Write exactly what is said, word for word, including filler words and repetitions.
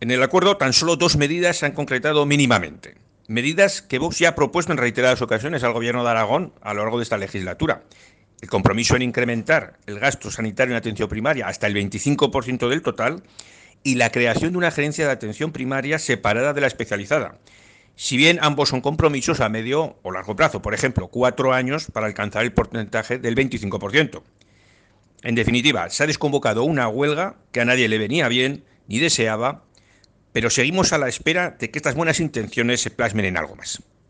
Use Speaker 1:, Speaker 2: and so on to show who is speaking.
Speaker 1: En el acuerdo, tan solo dos medidas se han concretado mínimamente. Medidas que Vox ya ha propuesto en reiteradas ocasiones al Gobierno de Aragón a lo largo de esta legislatura. El compromiso en incrementar el gasto sanitario en atención primaria hasta el veinticinco por ciento del total y la creación de una gerencia de atención primaria separada de la especializada. Si bien ambos son compromisos a medio o largo plazo, por ejemplo, cuatro años para alcanzar el porcentaje del veinticinco por ciento. En definitiva, se ha desconvocado una huelga que a nadie le venía bien ni deseaba, pero seguimos a la espera de que estas buenas intenciones se plasmen en algo más.